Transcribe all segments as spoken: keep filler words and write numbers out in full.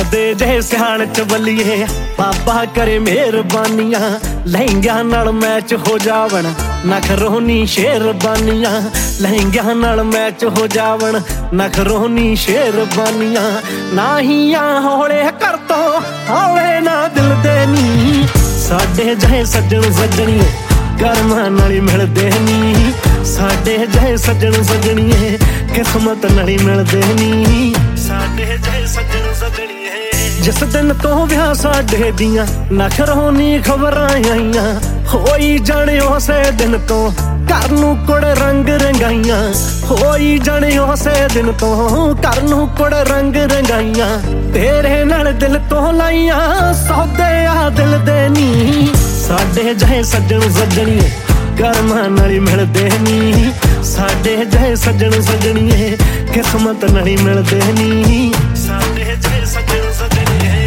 ਸਾਡੇ ਜਿਹੇ ਸਿਆਣ ਚ ਬੱਲੀਏ ਬਾਬਾ ਕਰੇ ਮਿਹਰਬਾਨੀਆਂ। ਲਹਿੰਗਿਆਂ ਨਾਲ ਮੈਚ ਹੋ ਜਾਵਣ ਨਖਰੋਨੀ ਸ਼ੇਰਬਾਨੀਆਂ। ਲਹਿੰਗਿਆਂ ਨਾਲ ਮੈਚ ਹੋ ਜਾਵਣ ਨਖਰੋਨੀ ਸ਼ੇਰਬਾਨੀਆਂ। ਨਾਹੀਆਂ ਹੌਲੇ ਕਰ ਤੋਂ ਹੌਲੇ ਨਾ ਦਿਲ ਦੇ ਨੀ। ਸਾਡੇ ਜਿਹੇ ਸੱਜਣ ਸੱਜਣੀਏ ਕਰਮਾਂ ਨਾਲ ਹੀ ਮਿਲਦੇ ਨੀ। ਸਾਡੇ ਜਿਹੇ ਸੱਜਣ ਸੱਜਣੀਏ ਕਿਸਮਤ ਨਾਲ ਹੀ ਮਿਲਦੇ ਨੀ। ਸਾਡੇ ਜਿਹੇ ਸੱਜਣ ਸੱਜਣੀਏ ਜਿਸ ਦਿਨ ਤੋਂ ਵਿਆਹ ਸਾਡੇ ਦੀਆਂ ਨਖਰੋਨੀ ਖਬਰਾਂ ਆਈਆਂ। ਹੋਈ ਜਾਣੇ ਉਸੇ ਦਿਨ ਤੋਂ ਘਰ ਨੂੰ ਕੁੜੇ ਰੰਗ ਰੰਗਾਈਆਂ। ਹੋਈ ਜਾਣੇ ਉਸੇ ਦਿਨ ਤੋਂ ਘਰ ਨੂੰ ਕੁੜੇ ਰੰਗ ਰੰਗਾਈਆਂ। ਤੇਰੇ ਨਾਲ ਦਿਲ ਤੋਂ ਲਾਈਆਂ ਸੌਦੇ ਆ ਦਿਲ ਦੇ ਨੀ। ਸਾਡੇ ਜਿਹੇ ਸੱਜਣ ਸੱਜਣੀਏ ਕਰਮਾਂ ਨਾਲ ਹੀ ਮਿਲਦੇ ਨੀ। ਸਾਡੇ ਜਿਹੇ ਸੱਜਣ ਸੱਜਣੀਏ ਕਿਸਮਤ ਨਾਲ ਹੀ ਮਿਲਦੇ ਨੀ। ਸਾਡੇ ਜਿਹੇ ਸੱਜਣ ਸੱਜਣੀਏ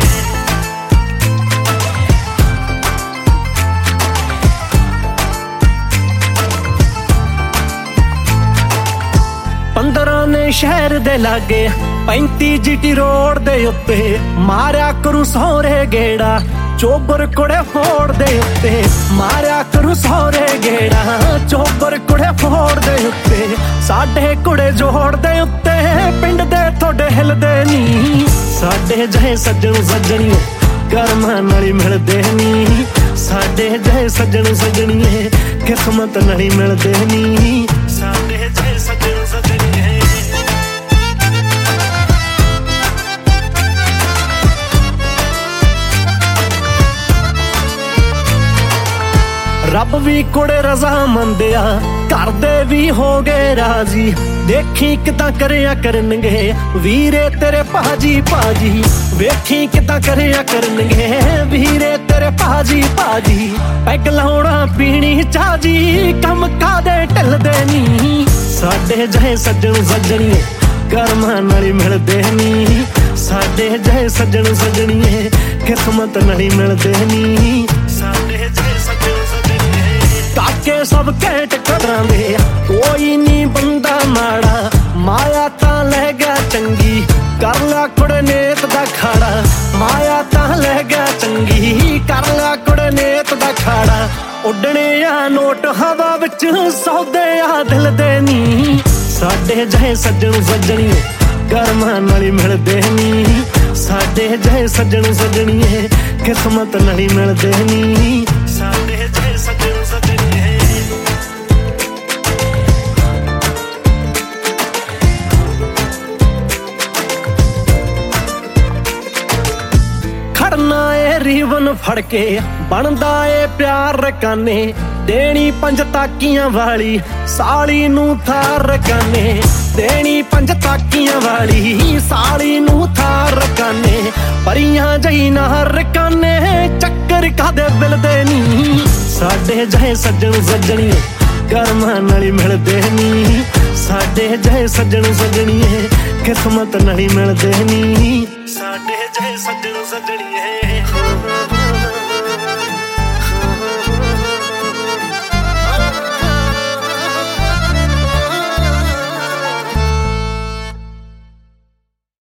ਪੰਦਰਾਂ ਨੇ ਸ਼ਹਿਰ ਦੇ ਲਾਗੇ ਪੈਂਤੀ ਜੀਟੀ ਰੋਡ ਦੇ ਉੱਤੇ ਮਾਰਿਆ ਕਰੂ ਸਹੁਰੇ ਗੇੜਾ। ਚੋਬਰ ਕੁੜੇ ਫੋੜ ਦੇ ਉੱਤੇ ਮਾਰਿਆ ਕਰੂ ਸਹੁਰੇ ਗੇੜਾ। ਚੋਬਰ ਕੁੜੇ ਫੋੜ ਦੇ ਉੱਤੇ ਸਾਡੇ ਕੁੜੇ ਜੋੜ ਦੇ ਉੱਤੇ ਪਿੰਡ ਦੇ ਤੁਹਾਡੇ ਹਿਲਦੇ ਨੀ। ਸਾਡੇ ਜਿਹੇ ਸੱਜਣ ਸੱਜਣੀਏ ਕਰਮਾਂ ਨਾਲ ਹੀ ਮਿਲਦੇ ਨੀ। ਸਾਡੇ ਜਿਹੇ ਸੱਜਣ ਸੱਜਣੀਏ ਕਿਸਮਤ ਨਾਲ ਹੀ ਮਿਲਦੇ ਨੀ। ਸਾਡੇ ਜਿਹੇ ਸੱਜਣ ਸੱਜਣੀਏ ਰੱਬ ਵੀ ਕੁੜੇ ਰਜ਼ਾ ਮੰਦਿਆ ਕਰਦੇ ਵੀ ਹੋ ਗਏ ਰਾਜੀ। ਦੇਖੀ ਕਿਦਾਂ ਕਰਿਆ ਕਰਨਗੇ ਵੀਰੇ ਤੇਰੇ ਭਾਜੀ ਭਾਜੀ। ਵੇਖੀ ਕਿਦਾਂ ਕਰਿਆ ਕਰਨਗੇ ਵੀਰੇ ਤੇਰੇ ਭਾਜੀ ਭਾਜੀ। ਪੈਗ ਲਾਉਣਾ ਪੀਣੀ ਚਾਜੀ ਕੰਮ ਕਾਦੇ ਢਿੱਲਦੇ ਨੀ। ਸਾਡੇ ਜਿਹੇ ਸੱਜਣ ਸੱਜਣੀਏ ਕਰਮਾਂ ਨਾਲ ਹੀ ਮਿਲਦੇ ਨੀ। ਸਾਡੇ ਜਿਹੇ ਸੱਜਣ ਸੱਜਣੀਏ ਕਿਸਮਤ ਨਾਲ ਹੀ ਮਿਲਦੇ ਨੀ। ਸਾਡੇ ਜਿਹੇ ਸੱਜਣ ਕਾਕੇ ਸਭ ਘੈਂਟ ਕਦਰਾਂ ਦੇ ਕੋਈ ਨੀ ਬੰਦਾ ਮਾੜਾ। ਮਾਇਆ ਤਾਂ ਲੈ ਗਿਆ ਚੰਗੀ ਕਰ ਲਿਆ ਕੁੜੇ ਨੇਤ ਦਾ ਖਾੜਾ। ਮਾਇਆ ਤਾਂ ਲੈ ਗਿਆ ਚੰਗੀ ਕਰ ਲਿਆ ਕੁੜੇ ਨੇਤ ਦਾ ਖਾੜਾ। ਉੱਡਣੇ ਆ ਨੋਟ ਹਵਾ ਵਿੱਚ ਸੌਦੇ ਆ ਦਿਲ ਦੇ ਨੀ। ਸਾਡੇ ਜਿਹੇ ਸੱਜਣ ਸੱਜਣੀਏ ਕਰਮਾਂ ਨਾਲ ਹੀ ਮਿਲਦੇ ਨੀ। ਸਾਡੇ ਜਿਹੇ ਸੱਜਣ ਸੱਜਣੀਏ ਕਿਸਮਤ ਨਾਲ ਹੀ ਮਿਲਦੇ ਨੀ। ਸਾਡੇ ਜਿਹੇ ਸੱਜਣ ਸੱਜਣੀਏ ਖੜਨਾ ਏ ਰੀਵਨ ਫੜ ਕੇ ਬਣਦਾ ਏ ਪਿਆਰ ਰਕਾਨੇ। ਦੇਣੀ ਪੰਜ ਤਾਕੀਆਂ ਵਾਲੀ ਸਾਲੀ ਨੂੰ ਥਾਰ ਰਕਾਨੇ। ਦੇਣੀ ਪੰਜ ਤਾਕੀਆਂ ਵਾਲੀ ਸਾਲੀ ਨੂੰ ਥਾਰ ਰਕਾਨੇ। ਪਰੀਆਂ ਜਈ ਨਾ ਰਕਾਨੇ ਚੱਕਰ ਕਾਦੇ ਮਿਲਦੇ ਨੀ। ਸਾਡੇ ਜਿਹੇ ਸੱਜਣ ਸੱਜਣੀਏ ਕਰਮਾਂ ਨਾਲ ਹੀ ਮਿਲਦੇ ਨੀ। ਸਾਡੇ ਜਿਹੇ ਸੱਜਣ ਸੱਜਣੀਏ ਕਿਸਮਤ ਨਾਲ ਹੀ ਮਿਲਦੇ ਨੀ। ਸਾਡੇ ਜਿਹੇ ਸੱਜਣ ਸੱਜਣੀਏ